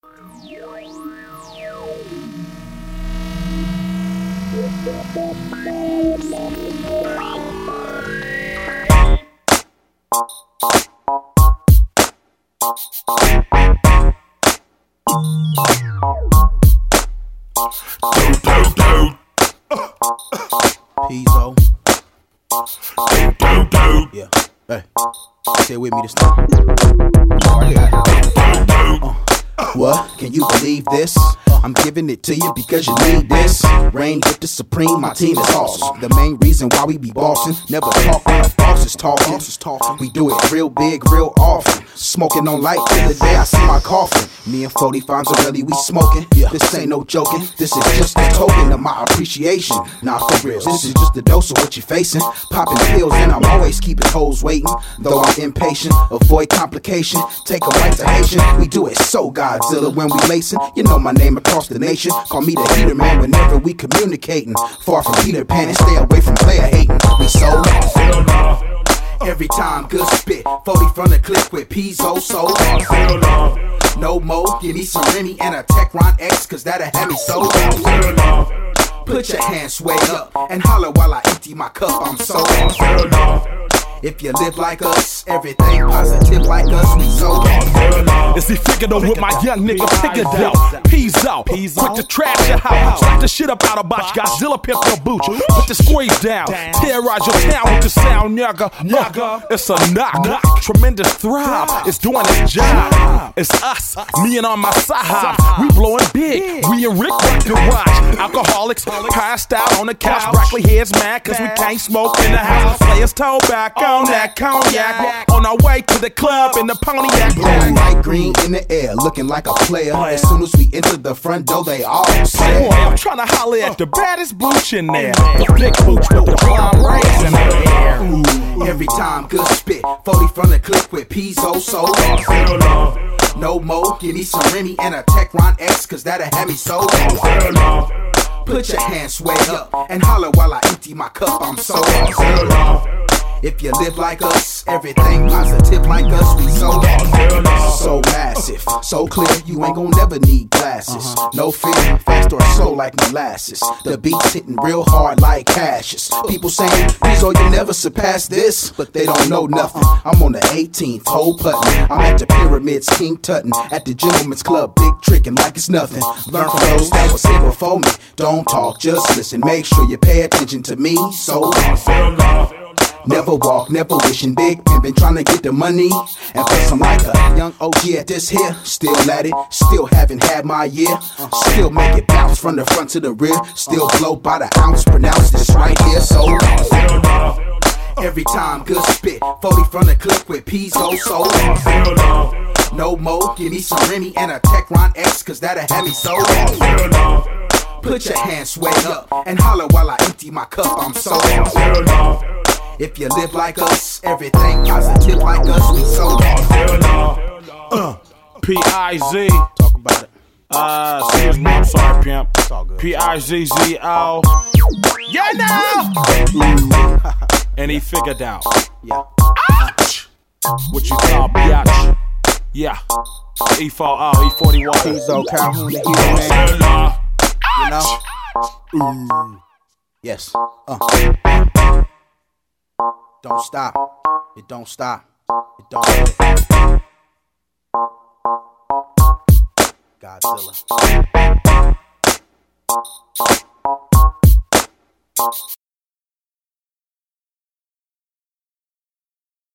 Pizzo. Yeah. Hey. Say it with me this time. What? Can you believe this? I'm giving it to you because you need this. Reign with the supreme, my team is awesome. The main reason why we be bossing. Never talk when the boss is talking. We do it real big, real often. Smoking on light till the day I see my coffin. Me and 40 Fonzarelli, we smoking. This ain't no joking. This is just a token of my appreciation. Nah, for real, this is just a dose of what you're facing. Popping pills and I'm always keeping hoes waiting. Though I'm impatient, avoid complication. Take a bite to Haitian. We do it so Godzilla when we lacing. You know my name across the nation. Call me the heater man whenever we communicating. Far from Peter Pan and stay away from player hating. We so lost. Every time good spit, 40 from the clip with Pizzo, so lost. No more, give me some Remy and a Techron X, cause that'll have me so lost. Put your hands way up and holler while I empty my cup, I'm so lost. If you live like us, everything positive like us, we so lost. Is he figured out with my young nigga figured out? Pizzo, quick to trash your house, slap the shit up out of botch, Godzilla pimp your booch, put the squeeze down, terrorize your town with the sound, nigga. It's a knock, tremendous thrive, it's doing its job. It's us, me and on my side, we blowing big, we and Rick rock the watch. Alcoholics, passed out on the couch, broccoli heads mad cause we can't smoke in the house. Players toe back on that cognac, on our way to the club in the Pontiac. Blowing light green in the air, looking like a player. As soon as we enter the front door, they all say, boy, I'm trying to holler at the baddest booch in there. The big booch with the blonde braids in the air. Every time good spit, 40 from the clip with Pizzo, so lost. No more, give me some Remy and a Techron X, cause that'll have me so lost. Put your hands way up and holler while I empty my cup, I'm so lost. If you live like us, everything positive like us, we so lost. So massive, so clear, you ain't gon' never need glasses. No fear, fast or slow like molasses. The beat's hitting real hard like ashes. People saying, Pizzo, you never surpass this, but they don't know nothing. I'm on the 18th, hole puttin'. I'm at the Pyramids, King Tuttin'. At the Gentleman's Club, big trickin' like it's nothing. Learn from those that was here before me. Don't talk, just listen. Make sure you pay attention to me. So lost. Never walk, never wishing big pimpin', tryna get the money. And plus I'm like a young OG at this here. Still at it, still haven't had my year. Still make it bounce from the front to the rear. Still blow by the ounce, pronounce this right here. So every time good spit, 40 from the clip with Pizzo, so lost. No more, give me some Remy and a Techron X, cause that'll have me so lost. Put your hands way up and holler while I empty my cup, I'm so lost. If you live like us, everything positive like us, we so lost. P-I-Z. Talk about it. Excuse me, I'm sorry, pimp. It's all good. P-I-Z-Z-O. Yeah, now! And he figured out. Yeah. What you call biatch. Yeah. E4O, E41. Pizzo, Calhoun, the hero man. You know? Yes. Don't stop. It don't stop. It don't stop. Godzilla.